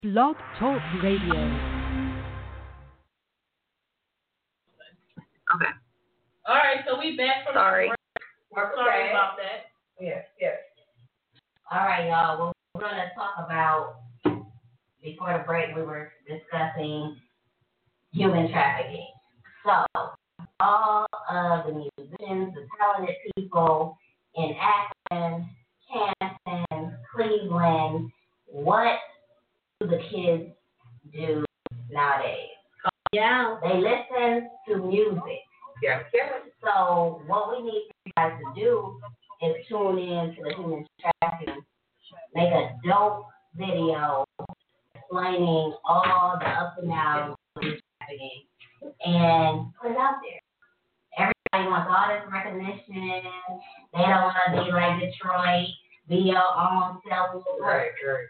Blog Talk Radio. Okay. All right, so we back from Sorry. the break. Sorry about that. Yes. All right, y'all. Well, we're going to talk about, before the break, we were discussing human trafficking. So, all of the musicians, the talented people in Akron, Canton, Cleveland, what do the kids do nowadays? Yeah. They listen to music. Yes. So what we need for you guys to do is tune in to the human trafficking, make a dope video explaining all the ups and downs of human trafficking, and put it out there. Everybody wants all this recognition. They don't want to be like Detroit, be your own self. Right.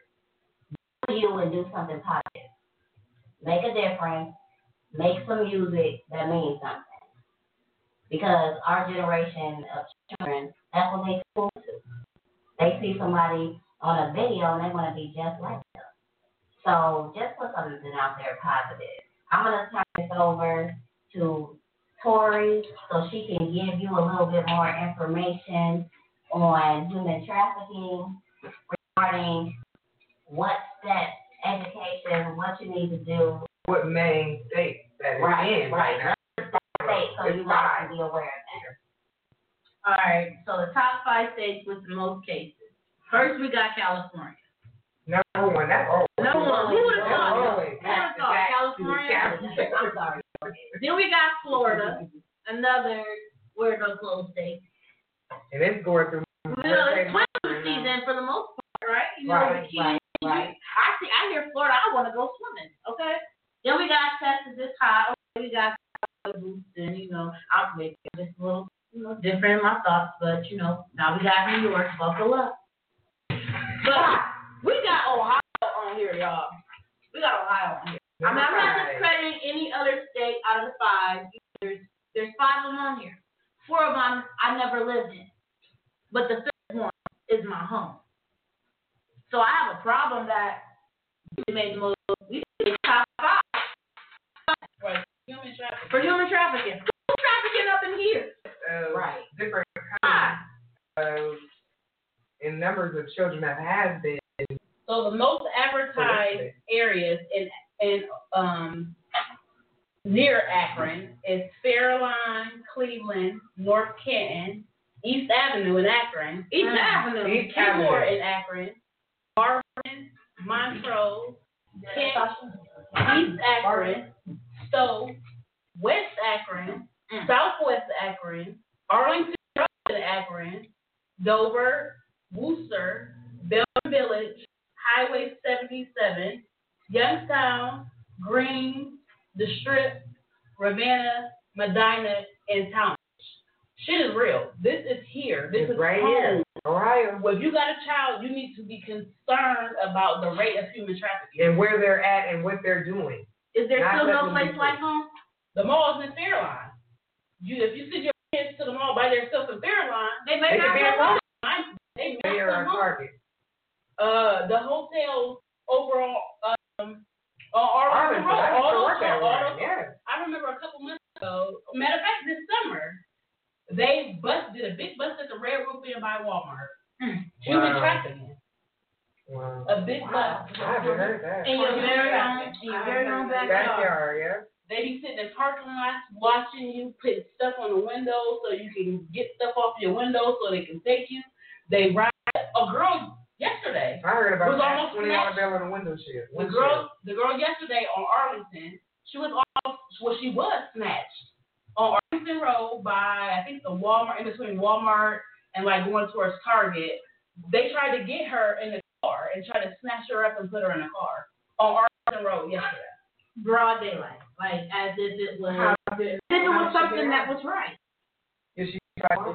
Do you and do something positive. Make a difference. Make some music that means something. Because our generation of children, that's what they spoon to. They see somebody on a video and they want to be just like them. So just put something out there positive. I'm going to turn this over to Tori so she can give you a little bit more information on human trafficking regarding what steps, education, what you need to do. What main state that it's in right now. So you guys can be aware of that. All right, so the top 5 states with the most cases. First, we got California. Number one, that's always. Number one, who would have thought? Always. Who would have thought? California. I'm sorry. Then we got Florida, another weirdo state. And it's going through. You know, it's swimming season for the most part, right? You know, the kids. Right. I hear Florida, I want to go swimming, okay? Then we got Texas, it's hot. We got Houston, you know, I'm just a little, different in my thoughts, but, now we got New York, buckle up. But we got Ohio on here, y'all. We got Ohio on here. I'm not discrediting any other state out of the 5. There's 5 of them on here. 4 of them I never lived in. But the 5th one is my home. So I have a problem that we made the most. We did top 5. Right. For human trafficking. Who's trafficking up in here? Right. Different kinds of, in numbers of children that have been. So the most advertised areas in near Akron is Fairline, Cleveland, North Canton, East Avenue in Akron, Kenmore in Akron, Marvin, Montrose, Kent, East Akron, Stowe, West Akron, Southwest Akron, Arlington Road in Akron, Dover, Worcester, Belton Village, Highway 77, Youngstown, Green, The Strip, Ravenna, Medina, and Town. Shit is real. This is here. This is right home. Here. Ohio. Well, if you got a child, you need to be concerned about the rate of human trafficking. And where they're at and what they're doing. Is there still no place like home? The mall is in Fairline. If you send your kids to the mall by themselves in Fairline, they may not be home. They may not come home. The hotels overall on Arlington Road. I remember a couple months ago. Matter of fact, this summer, they did a big bust at the Red Roof Inn by Walmart. Human trafficking. Wow. A big bust. I haven't heard that. In your very own backyard. Yeah. They be sitting in parking lots watching you, putting stuff on the window so you can get stuff off your window so they can take you. They ride a girl yesterday. I heard about that. $20 bill in the window shit. The girl yesterday on Arlington, she was snatched on Arlington Road by, I think, the Walmart, in between Walmart and like going towards Target. They tried to get her in the car and tried to snatch her up and put her in a car on Arlington Road yesterday. Broad daylight, like as if it was something that was right. Did she try to?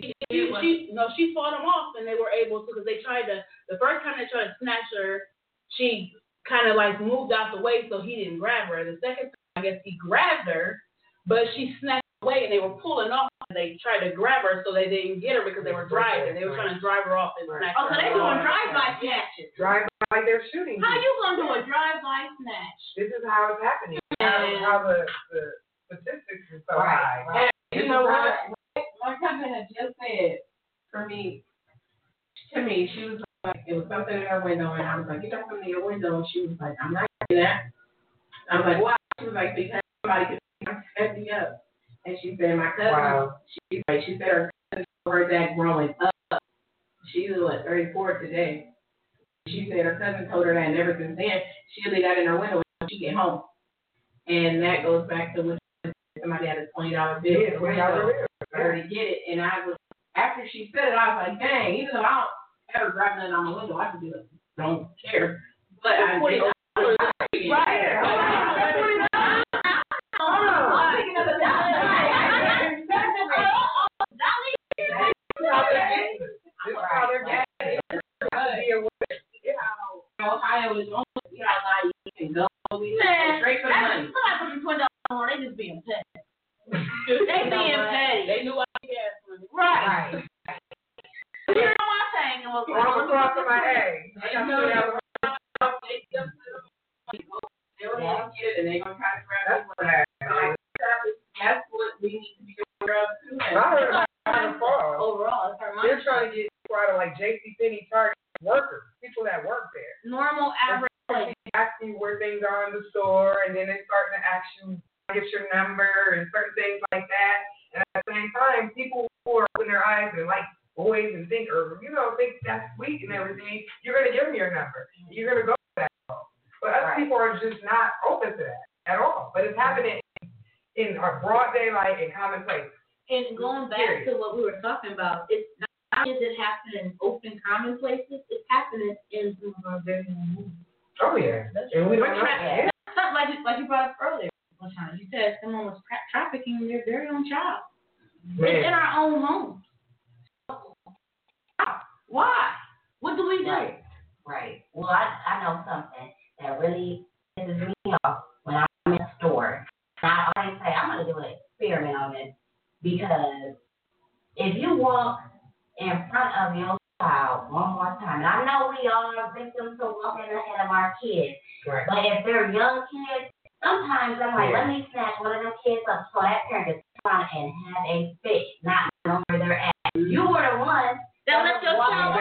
She fought them off, and they were able to, because they tried to. The first time they tried to snatch her, she kind of like moved out the way so he didn't grab her. The second time, I guess he grabbed her, but she snatched away and they were pulling off. And they tried to grab her so they didn't get her because they were driving. They were trying to drive her off and snatch her. Oh, so they doing drive-by snatches. Drive-by like they're shooting. How you gonna do a drive-by snatch? This is how it's happening. How the statistics are so high. Right. You know what? My cousin had just said to me, she was like, it was something in her window, and I was like, get up from your window, and she was like, I'm not doing that. I was like, why? She was like, because somebody could set me up. And she said, my cousin, she said her cousin told her that growing up. She was 34 today. She said her cousin told her that, and ever since then, she only got in her window when she get home. And that goes back to when somebody had a $20 bill. Yeah, $20 bill. I already get it. And I was, after she said it, I was like, dang, even though I don't ever grab nothing on the window, I can do it. Don't care. But I did. Ohio is only how you can go. Straight for the money. Somebody put $20 on, they just being petty. They being petty. They knew I could get money. Right. You know what I'm saying? I'm across my egg. They know that. They were going to get it, and they're going to try to grab it. That's what we need to be aware of, too. Overall, it's her money. They're trying to get people out of like JCPenney, Target workers, people that work there. Normal, average. They ask you where things are in the store, and then they start to ask you, get your number, and certain things like that. And at the same time, people who are opening their eyes and like boys and think that's sweet and everything, you're going to give them your number. You're going to go to that. But other people are just not open to that at all. But it's happening in our broad daylight and commonplace. And going back to what we were talking about, it's not only does it happen in open common places, it's happening in some of our very own homes. Oh, yeah. And we don't know. Yeah. Like you brought up earlier, Lashana, you said someone was trafficking their very own child. Man. It's in our own homes. Why? What do we do? Right. Well, I know something that really pisses me off when I'm in a store. I always say, I'm going to do an experiment on this, because if you walk in front of your child one more time, and I know we all are victims to walking ahead of our kids, Right. but if they're young kids, sometimes I'm like, let me snatch one of them kids up so that parent is trying and have a fit, not know where they're at. You were the one that let your child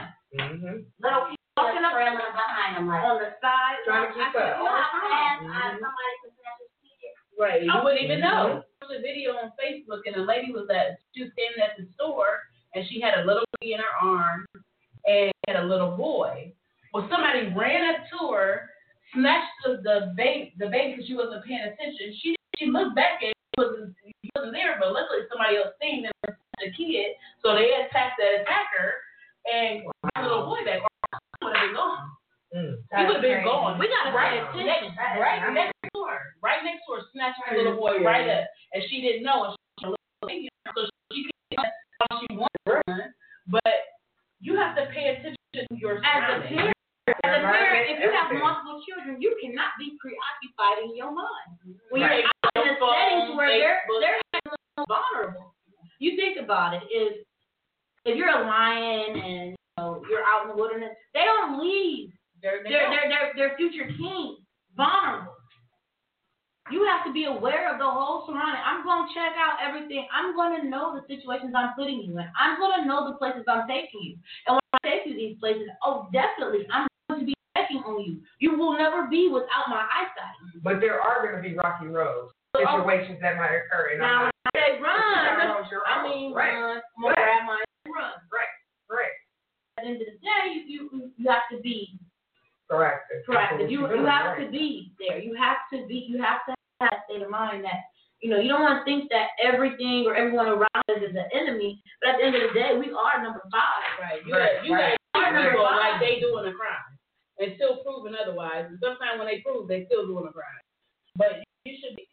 little kids walking up trailing behind them, like on the side, trying to keep up. You know how fast somebody can snatch his kid? Right, you wouldn't even know. There was a video on Facebook, and a lady she was standing at the store, and she had a little baby in her arms, and had a little boy. Well, somebody ran up to her, snatched the baby because she wasn't paying attention. She looked back at it, he wasn't there, but luckily somebody else seen him and the kid, so they attacked the attacker, and the little boy back, would have been gone. He would have been gone. We gotta pay attention. Right next to her, snatched the little boy right up, and she didn't know, and she was a little baby, so she can't how she wanted, but you have to pay attention to your surroundings. As a parent, if you have multiple children, you cannot be preoccupied in your mind. When you're out in a setting where they're vulnerable. You think about it, if you're a lion and you're out in the wilderness, they don't leave. They're future kings, vulnerable. You have to be aware of the whole surrounding. I'm going to check out everything. I'm going to know the situations I'm putting you in. I'm going to know the places I'm taking you. And when I take you to these places, definitely, I'm going to be checking on you. You will never be without my eyesight. But there are going to be rocky roads, situations that might occur. Now, when I say run, I mean run. More grab my run. Right. At the end of the day, you have to be proactive. You have to be there. You have to have that state of mind that, you don't want to think that everything or everyone around us is an enemy, but at the end of the day, we are number 5. Right. You got people like they doing a crime and still proving otherwise. And sometimes when they prove, they still doing a crime. But you shouldn't,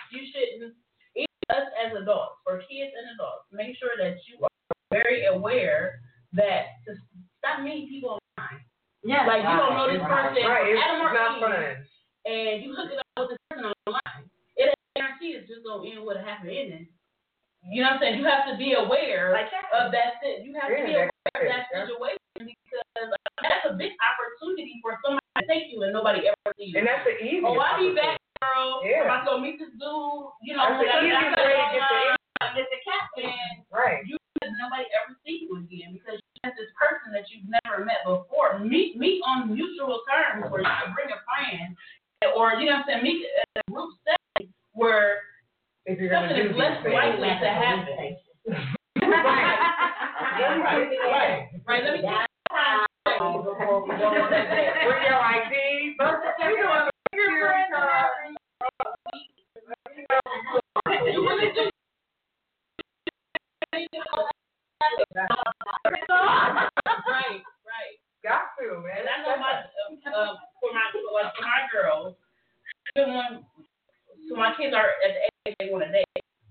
even us as adults, for kids and adults, make sure that you are very aware that to stop meeting people online. Yeah. Like, you don't know this person, Right. It's Adam or not Eve, fun. and you hook it up with this person online. It guarantees it's just just gonna end with a happy ending. You know what I'm saying? You have to be aware of that. You have to be aware of that situation because that's a big opportunity for somebody to take you and nobody ever sees you. And that's the easiest. Oh, I'll be back, girl. Yeah. I'm about to go meet this dude. You know, That's the easiest way to get the captain. Right. You nobody ever see you again because you have this person that you've never met before. Meet on mutual terms where you can bring a friend, or you know what I'm saying, meet at a group setting where something is less likely to happen. Right. Let me get bring your ID. Right. Got to, man. And I know for my girls, even when so my kids are at the age they want to date.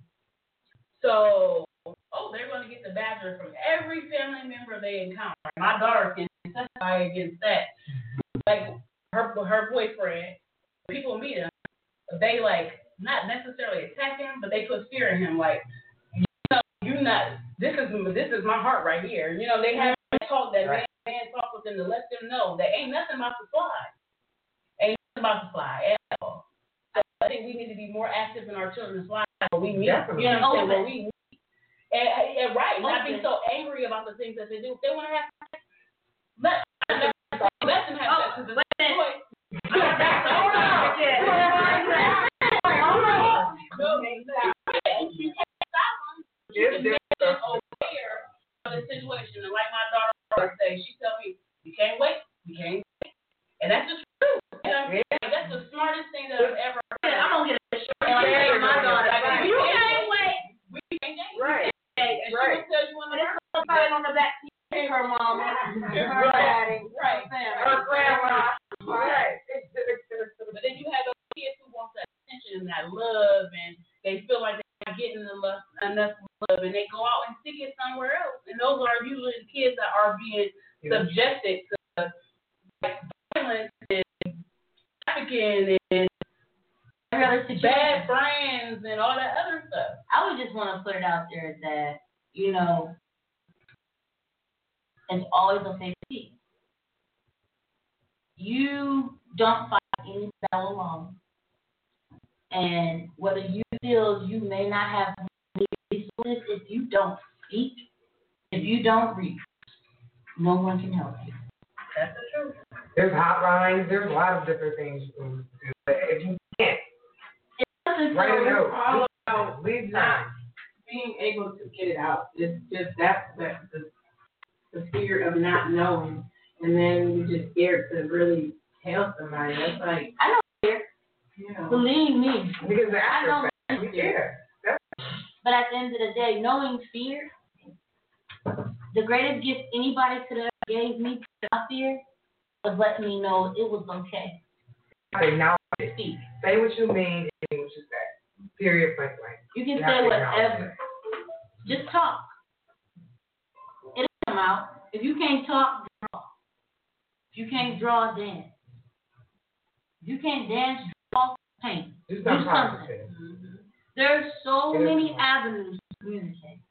So, they're going to get the badger from every family member they encounter. My daughter can testify against that. Like her boyfriend, people meet him, they not necessarily attack him, but they put fear in him. Like, you're not. This is my heart right here. You know, they have talk that man talk with them to let them know that ain't nothing about to fly. Ain't nothing about to fly at all. So I think we need to be more active in our children's lives when we meet. Definitely. You know what I'm saying? When we meet. And not being so angry about the things that they do. If they want to have sex, let them have sex. Because it's a choice. Aware of the situation, and like my daughter always says, she tells me, "You can't wait, you can't wait," and that's the truth. You know what I mean? That's the smartest thing that I've ever heard. I'm gonna get a shirt. My daughter, you can't wait. We can't wait. Right. And she will tell you when they're on the back seat, her mama, her daddy, right, her grandma, right. But then you have those kids who want that attention and that love, and they feel like they're not getting enough love, and they go out and seek it somewhere else. And those are usually the kids that are being subjected to violence and trafficking and bad friends and all that other stuff. I would just want to put it out there that, you know, it's always a safety. You don't fight any battle alone. And whether you feel you may not have resources, if you don't speak, if you don't reach, no one can help you. That's the truth. There's hotlines. There's a lot of different things you can do. But if you can't, write a note. All about Leave not being able to get it out. It's just that's the fear of not knowing, and then you just scared to really tell somebody. That's like I know fear. You know. Believe me. Because the I know after fact, fear. But at the end of the day, knowing fear, the greatest gift anybody could have gave me to my fear was letting me know it was okay. Acknowledge it. Speak. Say what you mean and mean what you say. Period, point blank. You can say whatever. Just talk. It'll come out. If you can't talk, draw. If you can't draw, dance. If you can't dance, draw, paint. Do something. something. There's so many avenues to communicate.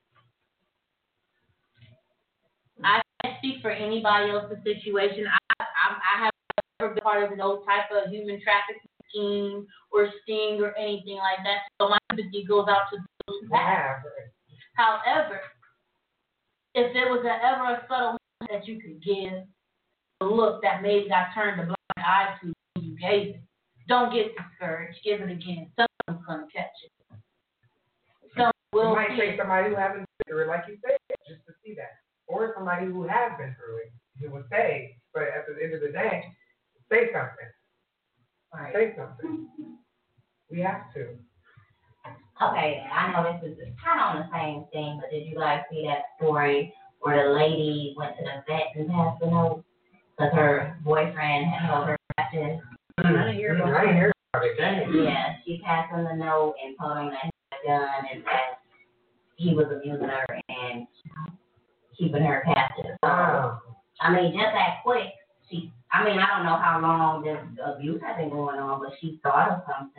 I can't speak for anybody else's situation. I have never been part of no type of human trafficking scheme or sting or anything like that. So my sympathy goes out to those who have. However, if there was ever a subtle that you could give, a look that maybe got turned a blind eye to when you gave it, don't get discouraged. Give it again. Someone's going to catch it. Someone will. You might take somebody who hasn't been through it, like you said, just to see that. Or somebody who has been through it, who will say, but at the end of the day, say something. Right. Say something. We have to. Okay, I know this is kind of on the same thing, but did you guys see that story where the lady went to the vet and passed the note because her boyfriend had held her captive? I didn't hear about it. Yeah, she passed him the note and told him that he had a gun and that he was abusing her and keeping her captive. Wow. I mean, just that quick, I don't know how long this abuse has been going on, but she thought of something.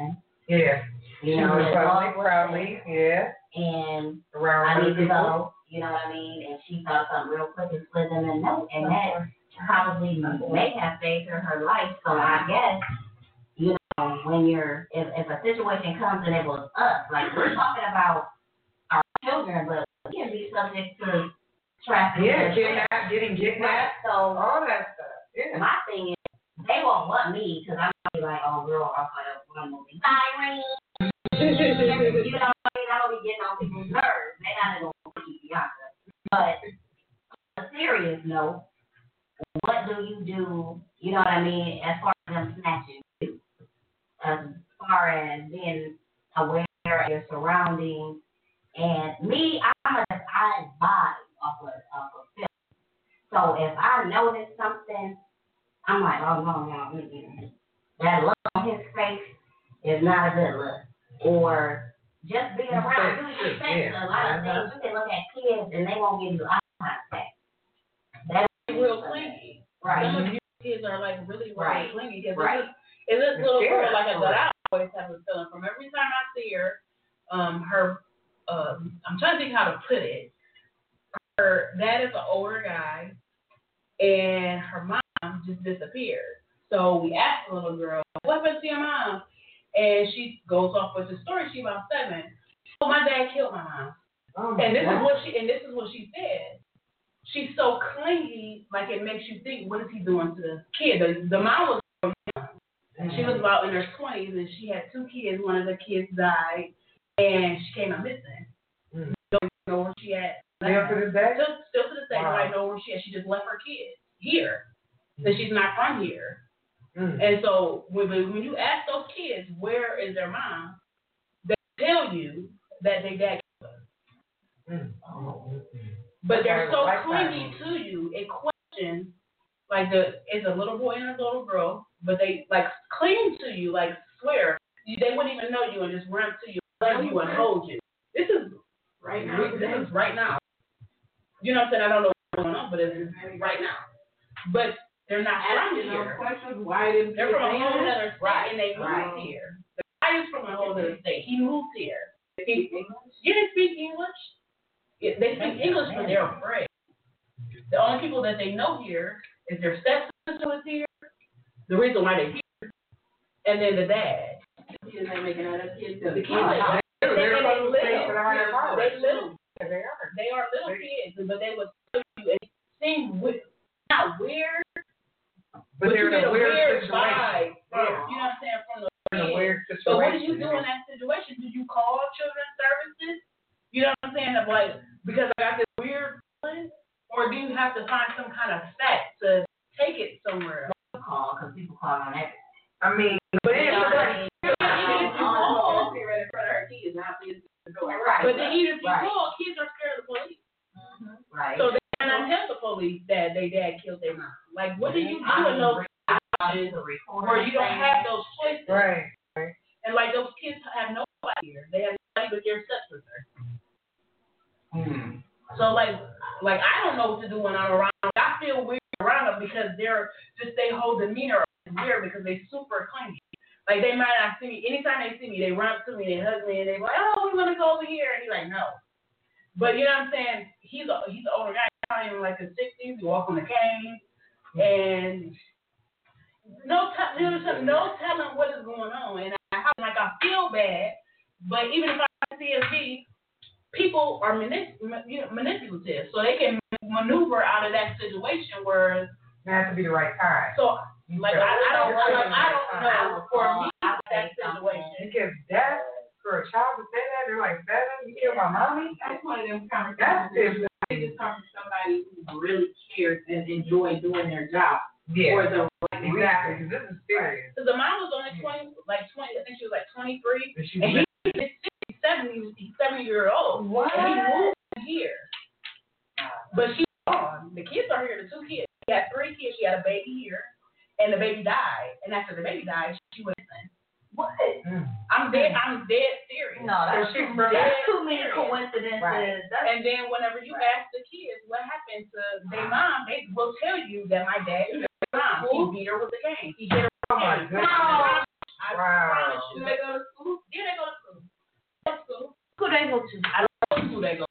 Yeah. You know, She was it's probably, yeah. And Around I need to people. go, you know what I mean? And she thought something real quick and slid them a note, and that probably may have saved her life. So I guess, you know, when if a situation comes and it was us, like we're talking about our children, but we can be subject to trafficking. Yeah, getting kidnapped, so all that stuff. Yeah. My thing is, they won't want me because I'm gonna be like, oh girl, I'm gonna be Irene. You know what I mean? I don't be getting on people's nerves. They not gonna keep Bianca. But on a serious note, what do you do? You know what I mean? As far as them snatching you, as far as being aware of your surroundings, and me, I vibe off of film. So if I notice something, I'm like, oh no. That look on his face is not a good look. Or just being around you, a lot of things. You can look at kids and they won't give you eye contact. That's real clingy. Right. Some of you kids are like really clingy. Right. And this little girl, like I always have a feeling from every time I see her, I'm trying to think how to put it. Her dad is an older guy, and her mom just disappeared. So we asked the little girl, what happened to your mom? And she goes off with the story. She's about 7. Oh, my dad killed my mom. And this is what she said. She's so clingy, like it makes you think, what is he doing to the kid? The mom was young. She was about in her 20s, and she had 2 kids. One of the kids died, and she came out missing. Don't know where she at. Still to this day? Still to this day, nobody know where she at. She just left her kids here. That she's not from here. And so when you ask those kids where is their mom, they tell you that they dad killed her. But they're so clingy to you, it questions like it's a little boy and a little girl, but they like cling to you, like swear they wouldn't even know you and just run to you, love you and hold you. This is right now. This is right now. You know what I'm saying? I don't know what's going on, but it's right now. But they're not from here. They're from a whole other state, and they moved here. The guy is from a whole other state. He moved here. You didn't speak English? They speak English, but they're afraid. The only people that they know here is their stepsister was here, the reason why they're here, and then the dad. The kids ain't making other kids. The kids they are little kids, but they would tell you, and it seems not weird, but you get a weird vibe from, you know what I'm saying, from the weird situation. So what do you do in that situation? Do you call children's services? You know what I'm saying? Like, because I got this weird feeling, or do you have to find some kind of fact to take it somewhere? Call, because people call on everything. I mean, but then even if you call, kids are scared of the police. Right. So they cannot tell the police that their dad killed their mom. Like, what do you do in those situations where you don't have those choices? Right. And like those kids have nobody here. They have nobody but their stepsister. So like I don't know what to do when I'm around. I feel weird around them because their whole demeanor is weird because they super clingy. Like they might not see me. Anytime they see me, they run up to me, they hug me, and they're like, "Oh, we want to go over here." And he's like, "No." But you know what I'm saying? He's an older guy. He's probably in like his 60s. He walks on the cane, and no telling what is going on. And I feel bad, but even if I see CSB, people are manipulative, so they can maneuver out of that situation where it has to be the right time. So, like, I don't know for me that situation. Because that, for a child to say that, they're like, 7, you killed my mommy? That's one of them conversations. They just talk to somebody who really cares and enjoys doing their job. Yeah. Or the exactly, because this is serious. Because the mom was only 20, I think she was like 23, and he was 70-year-old. What? And he moved here. But she's gone. The kids are here, the 2 kids. She had 3 kids. She had a baby here, and the baby died. And after the baby died, she went missing. What? I'm dead serious. No, that's too many coincidences. Right. And then whenever you ask the kids what happened to their mom, they will tell you that my dad killed their mom. He beat her with a cane. He hit her with a cane. Oh my goodness. I promise you. Do they go to school? go to? I don't know who they go.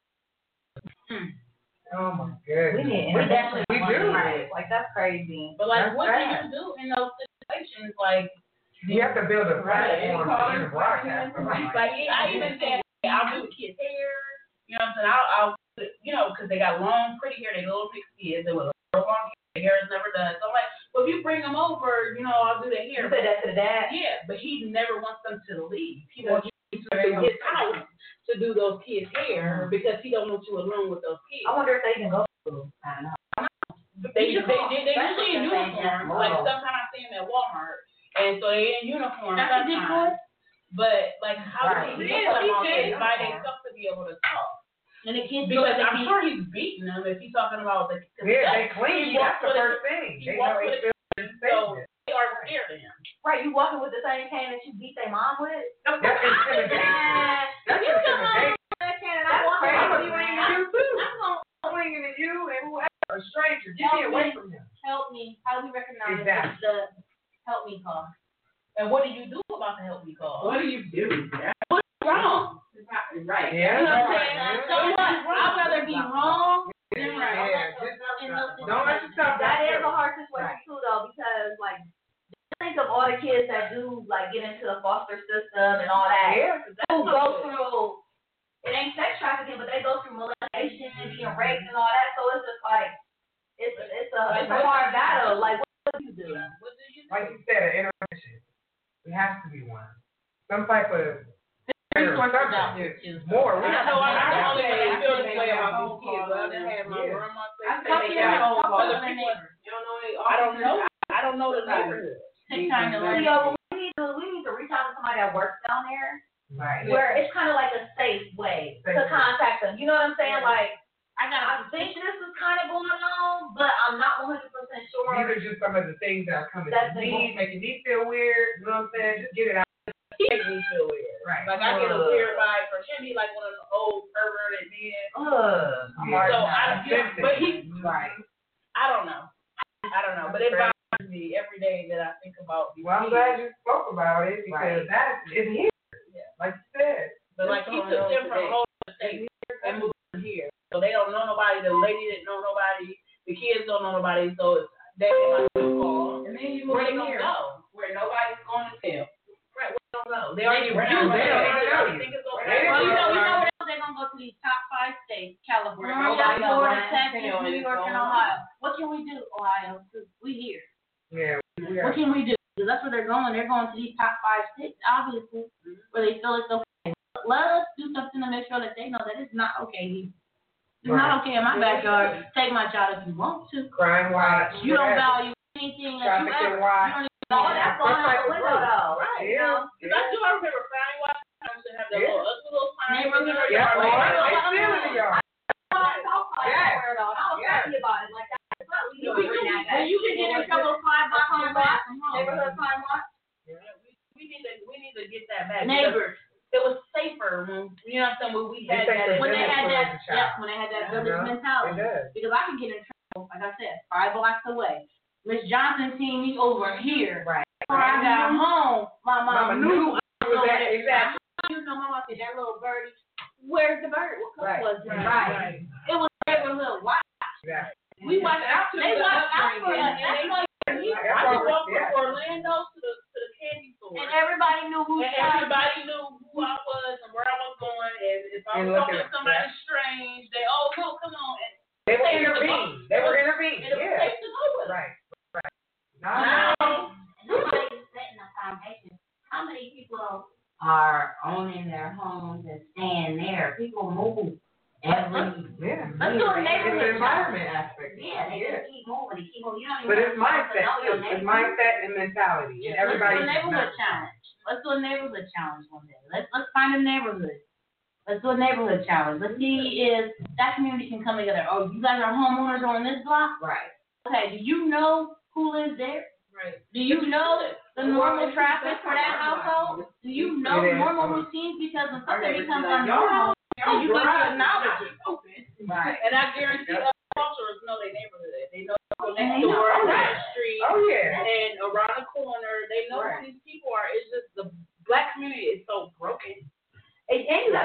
Oh my goodness. We definitely We want do. to. Like, that's crazy. But like, That's what bad. do you do in those situations? Like, You have to build a Right. platform to even broadcast. like I even said, I'll do the kids' hair. You know what I'm saying? I'll you know, because they got long, pretty hair. They little mixed kids. They with long hair. Their hair is never done. So I'm like, well, if you bring them over, you know, I'll do their hair. You said that to the dad? Yeah, but he never wants them to leave. He wants you to do his house to do those kids' hair because he don't want you alone with those kids. I wonder if they can go to school. I don't know. They usually in uniform. Like sometimes I see them at Walmart, and so they in uniform That's a good sometimes. But like, how do they get them all did. by themselves to be able to talk? And the kids Because I'm sure he's beating them if he's talking about the. Yeah, they clean. That's the first thing. They know they feel So they are scared of him. Right, you walking with the same cane that you beat their mom with? That's intimidation. That's You come on intimidation. with that cane and That's I'm walking crazy. with You you. ain't you too. Swinging at you and whoever, a stranger. Get me away from him. Help me. How do we recognize Exactly. the help me call? And what do you do about the help me call? What do you do? What's wrong? Right. Yeah. You know what I'm saying? Yeah. So what? I'd rather be wrong than right. Yeah. Don't let yourself. That is a hard situation too though, because like think of all the kids that do like get into the foster system and all that. Yeah. Who go through it ain't sex trafficking, but they go through molestation and being raped and all that. So it's just like it's a hard battle. Like what do you do? What do you do? Like you said, an intervention. It has to be one. Some type of Resources out there too. more. I know I'm the only one that feel this way about these kids. But I done had my Yeah. grandma say I they talk to got them, talk to other their people. neighbors. You don't know any I don't know the neighborhood. Take time to learn. Leo, we need to reach out to somebody that works down there, Right. where it's kind of like a safe way to contact them. You know what I'm saying? Like I think this is kind of going on, but I'm not 100% sure. These are just some of the things that are coming That's to the me, making me feel weird. You know what I'm saying? Just get it out. Make me feel weird. Right. Like I get a weird vibe from him. He like one of the old perverted men. Yeah. So but he, Right. I don't know. But it bothers me every day that I think about these Well, I'm kids. glad you spoke about it because that is here. Yeah. Like you said. But like he took them from whole state and moved them here. So they don't know nobody. The lady didn't know nobody. The kids don't know nobody. So it's they might call. And then you Where move they gonna here go? where nobody's going to tell. Right, we don't know. They already They don't know. think it's They okay. Well, don't you know know. where they're gonna go to these top 5 states: California, Nobody Florida, knows. Texas, Tell New you York, what's and going on. Ohio. What can we do, Ohio? 'Cause we here. Yeah. What can we do? Because that's where they're going. They're going to these top 5 states, obviously, where they feel it's okay. Let us do something to make sure that they know that it's not okay here. It's not okay in my backyard. Take my child if you want to. Crime watch. You don't whatever. value anything that you Trafficking ever. watch. You don't even Oh, that's going out the window though. Right. Yeah. Because I remember Crime Watch. I used to have that little ugly little sign. Neighborhood. Yeah. Right. They still in the yard. I was happy about it. Like that's what we You do. can get in trouble 5 blocks from home. Neighborhood crime watch. We need to get that back. Neighbors. It was safer when you know what I'm saying when we had that. When they had that, Village yeah, when they had that village It mentality. does. Because I can get in trouble, like I said, 5 blocks away. Miss Johnson seen me over here. Right. Before I got home, my mama knew I was over that. there. Exactly. You know, mama said, that little birdie, where's the bird? What color Right. was it? Right. It was neighborhood watch. Exactly. We watched out. They watched out for us. That's why I could walk from Orlando to the candy store. and everybody knew who And everybody knew who I was and where I was going. And if I was talking to somebody strange, they no, come on. And They were intervened. They were intervened. it was Yeah. safe to go with. Right. Right. Now, Nobody's setting a foundation. How many people are owning their homes and staying there? People move every Yeah. Let's do a It's the neighborhood environment aspect. yeah, they just keep moving. They keep moving. You don't even But it's know mindset your too. It's neighbor. mindset and mentality. And Let's do everybody. a neighborhood challenge. Let's do a neighborhood challenge one day. Let's find a neighborhood. Let's do a neighborhood challenge. Let's see if that community can come together. Oh, you guys are homeowners on this block? Right. Okay, do you know who lives there? right. Do you know the normal traffic for that household? Do you know It is. normal routines? Because when something becomes Y'all abnormal, then you get drive your knowledge. Right. And I guarantee other cultures know their neighborhood. They know people And next they know door, all down that. the street, Oh yeah. and around the corner. They know Right. who these people are. It's just the black community is so broken. And you gotta think,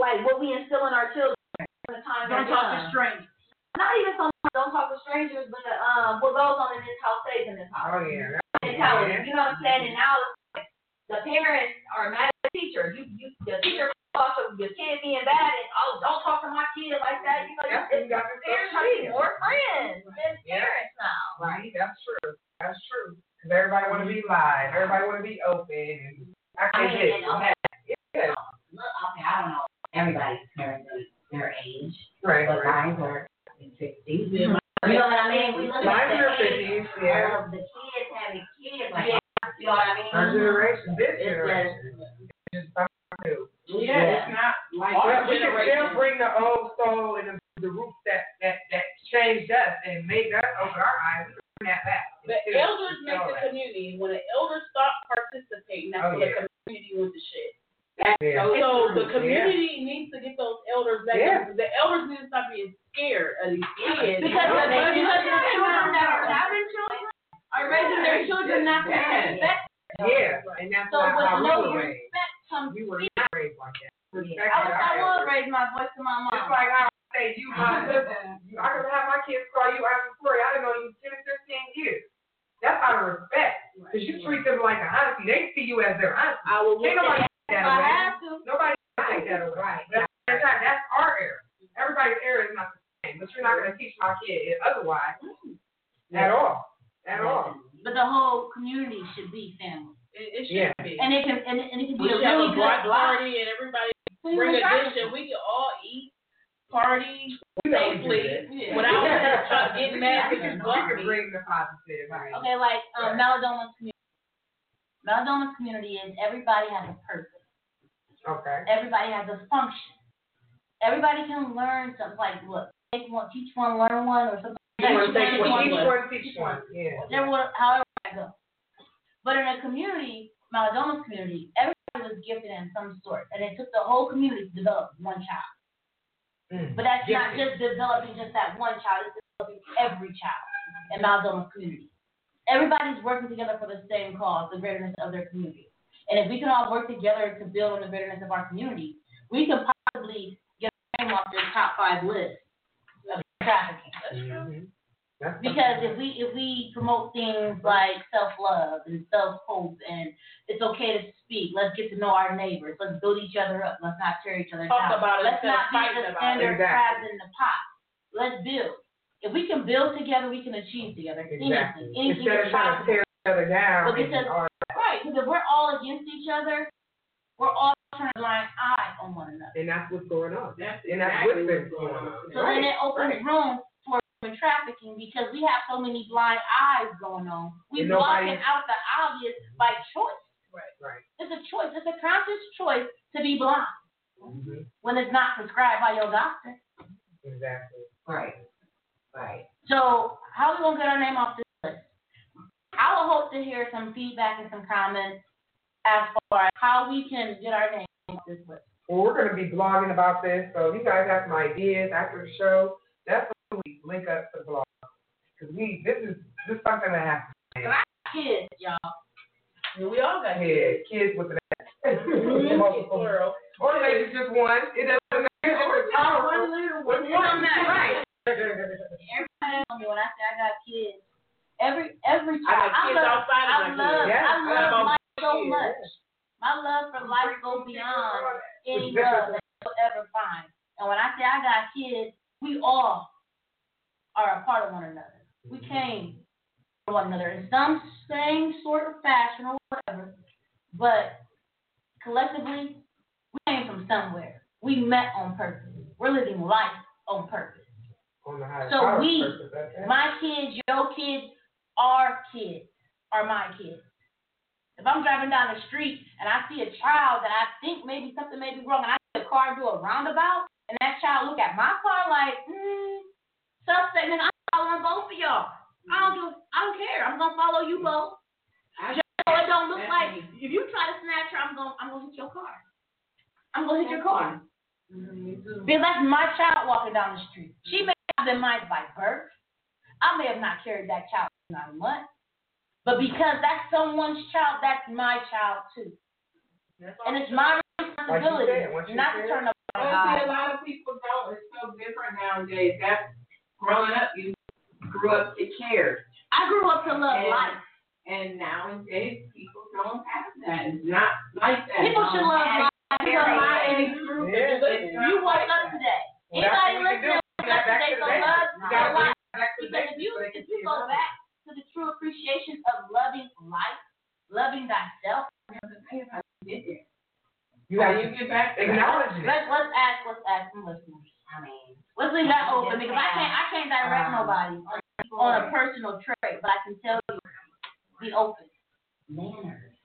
like what we instill in our children. From the time Don't talk to strangers. Not even so much don't talk to strangers, but what goes on in this house stays in this house. Oh yeah. Mentality. You know what I'm saying? And now the parents are mad at the teacher. The teacher talks to your kid being bad and don't talk to my kid like that. You know, You got to parents are being more friends than parents now. Right, that's true. That's true. Because everybody want to be live. Everybody want to be open. And I can't get it. Yeah. Look, okay, I don't know everybody's parents their age, Right. but mine are in 60s. You know what I mean? We look Mine at are the age 50s, yeah. of the kids having kids. Like, you know what I mean? Our generation, this It's generation, is something new. Yeah, it's not like Well, our we can still generation. bring the old soul and the roots that changed us and made us open our eyes. We can bring that back. The elders make the community. When the elders stop participating, that's when the community went to shit. Yeah. So the community needs to get those elders back. Yeah. The elders need to stop being scared of these kids. Because the children that are having children are raising their children not to respect. Yeah, and that's So not with how we no were raised. respect comes We were not raised like that. I would raise my voice to my mom. It's like I say, you my sister. I can have my kids call you Auntie Corey. I didn't know you 10, 15 years. That's out of respect. Because you treat them like an auntie. They see you as their auntie. I will Ain't nobody take that I away. have to. Nobody take that away. Right. But at the same time, that's our era. Everybody's era is not the same. But you're not going to teach my kid otherwise. At all. At all. But the whole community should be family. It should be. And it can be We a should have really a good block block. party and everybody bring a dish and we can all eat, party safely without getting mad We because can you bumped me. bring the positive. Right. Okay, like Maladoma's community. Maladoma's community is everybody has a purpose. Okay. Everybody has a function. Everybody can learn something. Like, look, teach one, learn one, or something. Teach one. Yeah. However I go. But in a community, Maladoma's community, everybody was gifted in some sort, and it took the whole community to develop one child. But that's not just developing just that one child; it's developing every child in Maladoma's community. Everybody's working together for the same cause, the greaterness of their community. And if we can all work together to build on the greaterness of our community, we can possibly get our name off their top 5 list of trafficking. That's true. Because if we promote things like self-love and self-hope and it's okay to speak, let's get to know our neighbors, let's build each other up, let's not tear each other down. Let's not be the standard crabs in the pot. Let's build. If we can build together, we can achieve together. Exactly. Anything Instead of trying to tear each other down. Right, because if we're all against each other, we're all turning a blind eye on one another. And that's what's going on. That's And that's what's been going on. So then it opens room for human trafficking because we have so many blind eyes going on. We're blocking out the obvious by choice. Right. It's a choice. It's a conscious choice to be blind when it's not prescribed by your doctor. Exactly. Right. So how are we going to get our name off this list? I would hope to hear some feedback and some comments as far as how we can get our name off this list. Well, we're going to be blogging about this, so if you guys have some ideas after the show, that's when we link up to the blog. Because this is something that has to happen. Kids, y'all. We all got kids. Kids with an Plural. or maybe just one. It doesn't matter. One little one. Right. Everybody told me when I say I got kids, every I got kids outside of my kids. I love life so much. My love for life goes beyond any love that you'll ever find. And when I say I got kids, we all are a part of one another. We came from one another in some same sort of fashion or whatever, but collectively, we came from somewhere. We met on purpose. We're living life on purpose. So my kids, your kids, our kids are my kids. If I'm driving down the street and I see a child that I think maybe something may be wrong, and I see a car do a roundabout, and that child look at my car like, suspect, then I'm following both of y'all. I don't care. I'm gonna follow you both. Just so it don't look like if you try to snatch her, I'm gonna hit your car. I'm gonna hit your car. Because that's my child walking down the street. She may have been mine by birth. I may have not carried that child for 9 months. But because that's someone's child, that's my child too. And it's my responsibility not to turn a But see, a lot of people don't. It's so different nowadays. That's growing up, you grew up to care. I grew up to love life. And nowadays, people don't have that. It's not like that. People should love life. You woke up today. Anybody listening woke up today, so love life. Because if you go back to the true appreciation of loving life, loving thyself. You get back. Acknowledge it. Let's ask some listeners. I mean, let's leave that open because I can't direct nobody on a personal trait, but I can tell you, be open. Manners.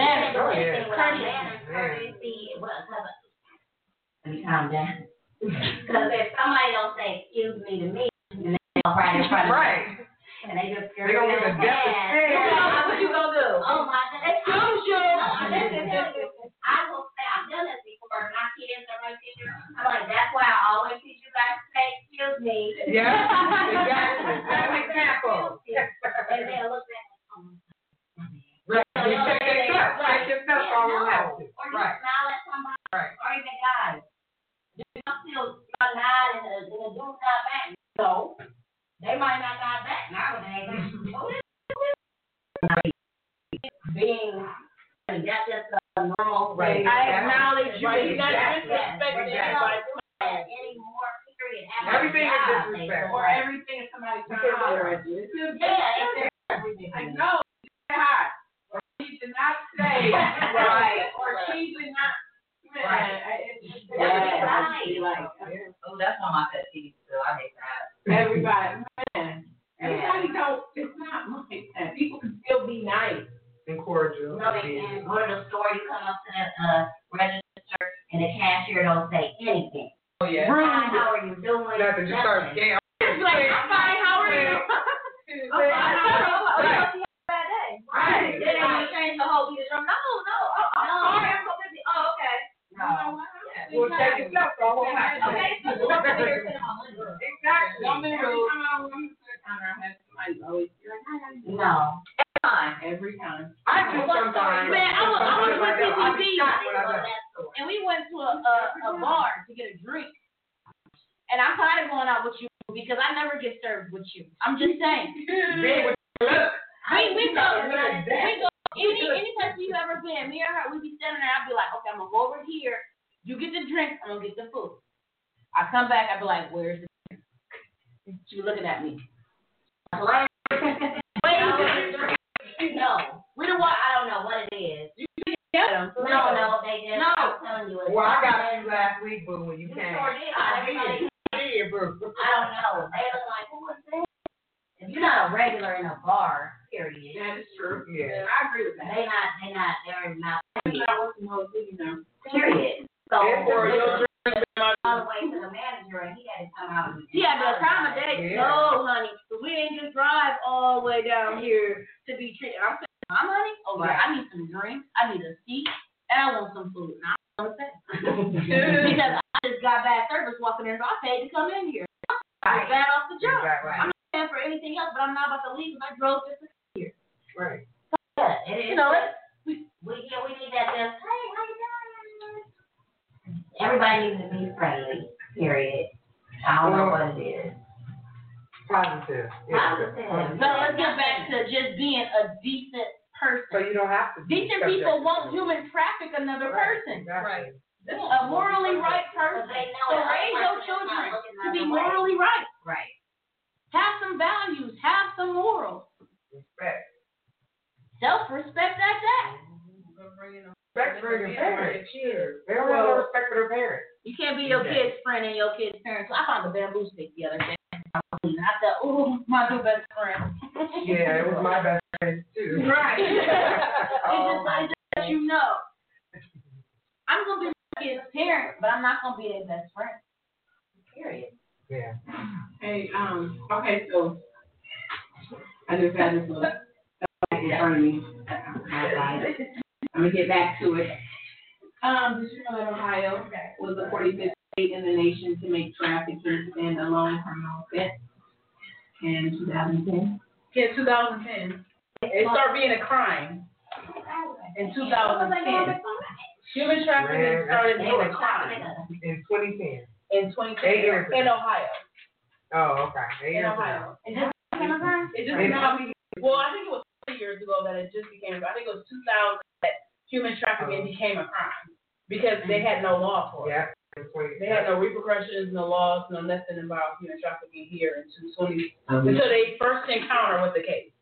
Courtesy. Let me calm down. Because if somebody don't say excuse me to me, and they go right in front of me. And they just they're going to get a death stare. What you going to do? Oh my God. Excuse you. I will say, I've done this before. My kids are right there. I'm like, that's why I always teach you guys to say excuse me. Yeah, exactly. That's an example. And then look back. Right. You check yourself. Check yourself all the time. Or you smile at somebody. Right. Or even guys. Do you feel you're not in a dude not back? No. They might not got back nowadays. Being that's just a normal thing. I acknowledge you. Right. You're not disrespecting anybody. Any more period. Everything is disrespect. Or everything is somebody trying to holler at you. I know. Hot. Or she did not say right. Or she did not. Right. Oh, that's one of my pet peeves too. I hate that. Everybody don't. It's not like that. People can still be nice and cordial. No, they can go to the store. You come up to the register, and the cashier don't say anything. Oh yeah. Hi, how are you doing? Nothing. Just start getting. Like, I'm fine. How are you? Right. Then they want to change the whole beat drum. No. Oh, I'm sorry. I'm so busy. Oh, okay. No. Well, check yourself. So I won't have to. Okay. Exactly. Don't be rude. I have somebody always be like, hi, No. every time. I do sometimes. Man, I was with PCB, I and we went to a bar to get a drink. And I'm tired of going out with you because I never get served with you. I'm just saying. We go any place you've ever been, me or her, we be standing there, I'll be like, okay, I'm gonna go over here, you get the drink, I'm gonna get the food. I come back, I'll be like, where's the drink? She be looking at me. No. We don't want. I don't know what it is. Yeah. No, they just. No. I'm telling you. Well, I got you last week, boo, when you came. Sure did. I did, boo. I don't know. They look like, who is that? If you're not a regular in a bar, period. That is true. Yeah. I agree with that. They're not. Period. Period. So, Therefore, your all the way to the manager, and he had to come out. He had to accommodate. Yeah. No, honey, we ain't just drive all the way down here to be treated. I'm saying, my money? Oh, yeah, I need some drinks, I need a seat, and I want some food. Now, I don't say. Because I just got bad service walking in, so I paid to come in here. I was bad off the jump. Right. I'm not paying for anything else, but I'm not about to leave because I drove just to come here. Right. Yeah, it is. You know, we need that just, hey, how you doing? Everybody needs to be friendly, period. I don't know what it is. Positive. So let's get back to just being a decent person. So you don't have to. Decent people won't human traffic another person. Right. A morally right person. So raise your children to be morally right. Right. Have some values. Have some morals. Respect. Self-respect at that. Respect for your parents. They don't have no respect for their parents. You can't be your kid's friend and your kid's parents. So I found a bamboo stick the other day. And I thought, ooh, my new best friend. Yeah, it was my best friend too. Right. It just lets you know. I'm going to be my kid's parent, but I'm not going to be their best friend. Period. Yeah. Hey, okay, so I just got this little in front of me. I'm gonna get back to it. Did you know that Ohio was the 45th state in the nation to make trafficking stand alone criminal offense in 2010? Yeah, 2010. It started being a crime in 2010. Human trafficking started being a crime in 2010. in 2010 8 years ago. in Ohio. Oh, okay. 8 In years Ohio. ago. It just became a crime? It just In well, I think it was 3 years ago that it just became. I think it was 2000 that human trafficking became a crime because they had no law for it. Yeah. They had no repercussions, no laws, no nothing about human trafficking here until they first encounter with the case.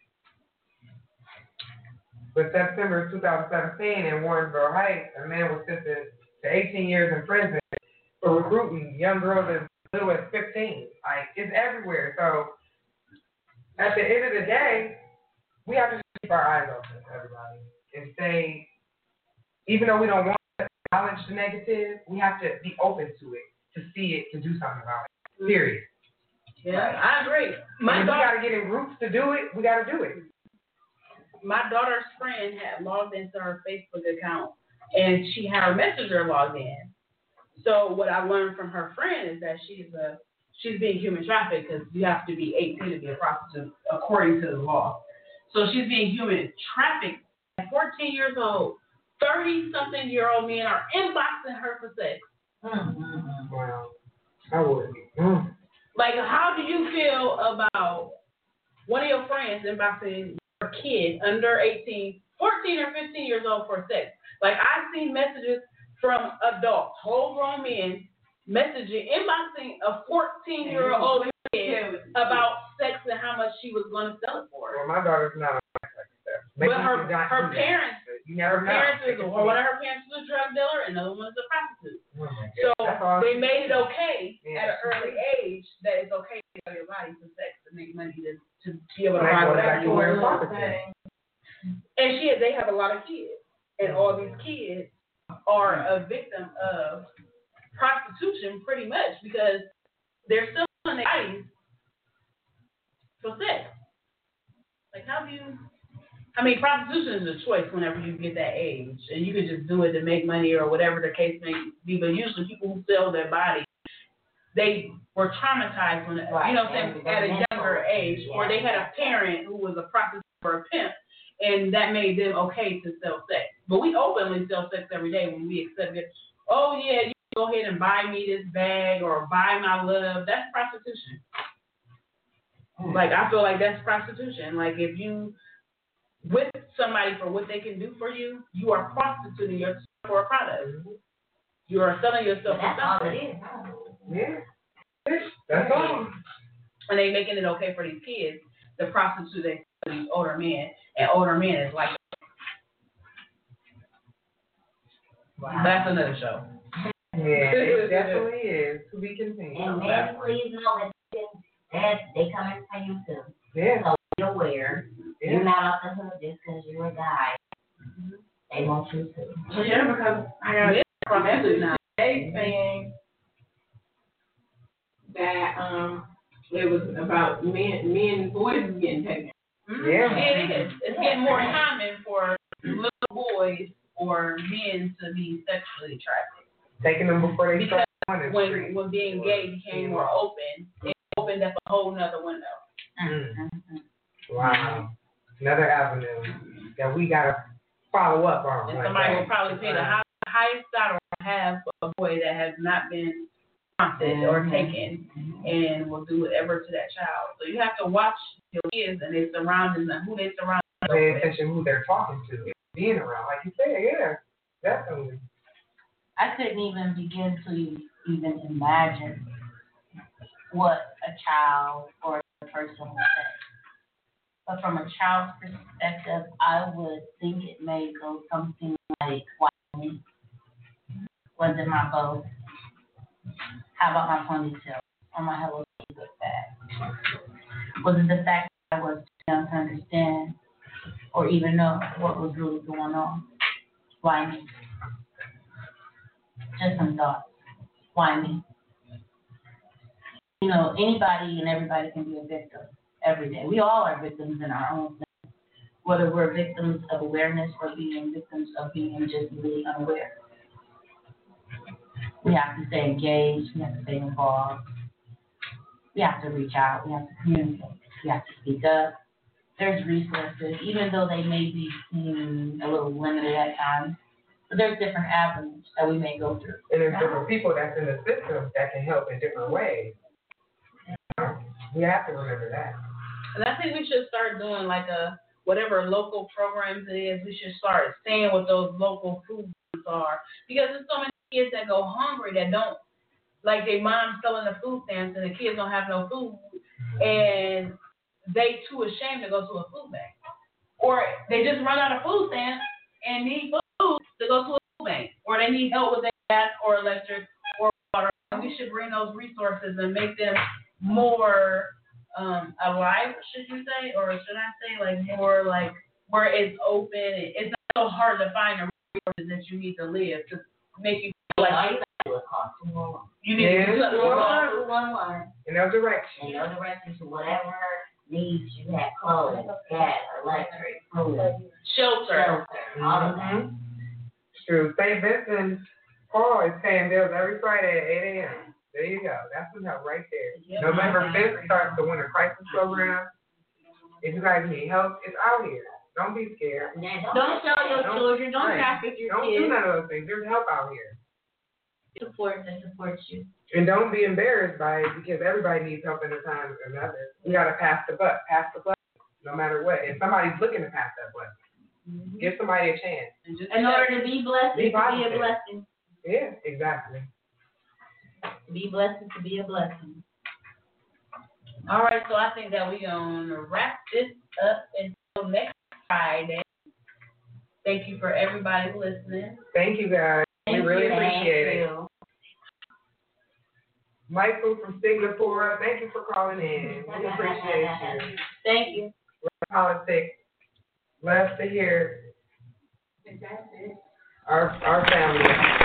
But September 2017 in Warrensboro Heights, a man was sentenced to 18 years in prison for recruiting young girls as little as 15. Like, it's everywhere. So, at the end of the day, we have to keep our eyes open, everybody, and say, even though we don't want to acknowledge the negative, we have to be open to it, to see it, to do something about it. Period. Yeah, I agree. We got to get in groups to do it. We got to do it. My daughter's friend had logged into her Facebook account, and she had her messenger logged in. So what I learned from her friend is that she's being human trafficked because you have to be 18 to be a prostitute according to the law. So she's being human trafficked at 14 years old. 30-something-year-old men are inboxing her for sex. Wow. I would. Like, how do you feel about one of your friends inboxing your kid under 18, 14 or 15 years old for sex? Like, I've seen messages from adults, whole grown men, inboxing a 14-year-old kid about sex and how much she was going to sell it for. Well, my daughter's not on like that. But her parents, one of her parents was a drug dealer, and the other one is a prostitute. So they made it okay at an early age that it's okay to sell your body for sex to make money to be able to buy whatever you want. And they have a lot of kids, and all these kids are a victim of prostitution pretty much because they're still in their bodies for sex. Like, how do you? I mean, prostitution is a choice whenever you get that age, and you can just do it to make money or whatever the case may be. But usually, people who sell their body, they were traumatized when, you know, at a younger age, or they had a parent who was a prostitute or a pimp, and that made them okay to sell sex. But we openly sell sex every day when we accept it. Oh yeah, you can go ahead and buy me this bag or buy my love. That's prostitution. Like, I feel like that's prostitution. Like, if you with somebody for what they can do for you, you are prostituting yourself for a product. You are selling yourself for something. Yeah. That's all. And they making it okay for these kids to prostitute these older men, and older men is like, wow. That's another show. Yeah, it definitely is. To be continued. And men, please know that they coming for you too. Yeah. So be aware. Yeah. You're not off the hook just because you're a guy. They want you to. Yeah, because I got a message now. They saying that it was about men and boys getting taken. Yeah. It is. It's getting more common for little boys or men to be sexually trafficked. Taking them before they start on the street. When being gay became more open, it opened up a whole nother window. Wow. Another avenue that we got to follow up on. And somebody will probably pay the highest dollar to have a boy that has not been prompted or taken, and will do whatever to that child. So you have to watch your kids and their surroundings and who they surround themselves Pay with. attention who they're talking to, being around. Like you said, yeah, definitely. I couldn't even begin to even imagine what a child or a person would say. But from a child's perspective, I would think it may go something like, why me? Was it my bow? How about my ponytail or my Hello Kitty book bag? Was it the fact that I was too young to understand or even know what was really going on? Why me? Just some thoughts. Why me? You know, anybody and everybody can be a victim every day. We all are victims in our own thing, whether we're victims of awareness or being victims of being just really unaware. We have to stay engaged. We have to stay involved. We have to reach out. We have to communicate. We have to speak up. There's resources, even though they may be a little limited at times. But there's different avenues that we may go through. And there's different people that's in the system that can help in different ways. We have to remember that. And I think we should start doing like whatever local programs it is, we should start saying what those local food banks are. Because there's so many kids that go hungry that don't, like their mom's selling the food stamps and the kids don't have no food. And they too ashamed to go to a food bank. Or they just run out of food stamps and need food to go to a food bank. Or they need help with their gas or electric or water. And we should bring those resources and make them more alive, should you say? Or should I say like more like where it's open. It's not so hard to find the resources that you need to live to make you feel like you need to do one. In no direction. In no direction to whatever needs you have: clothes, gas, electric, food, shelter. All of that. It's true. St. Vincent Paul is paying bills every Friday at 8 a.m. There you go. That's some help right there. Yep. November 5th starts the Winter Crisis Program. If you guys need help, it's out here. Don't be scared. Don't show your children. Don't traffic your Don't kids. do none of those things. There's help out here. Support that supports you. And don't be embarrassed by it because everybody needs help in a time or another. You got to pass the buck, no matter what. And somebody's looking to pass that buck. Give somebody a chance. In order to be blessed, Be to be a positive. blessing. Yeah, exactly. Be blessed to be a blessing. All right, so I think that we're going to wrap this up until next Friday. Thank you for everybody listening. Thank you, guys. We really appreciate it. you. Michael from Singapore, thank you for calling in. We appreciate you. Thank you. Politics. Love to hear our family.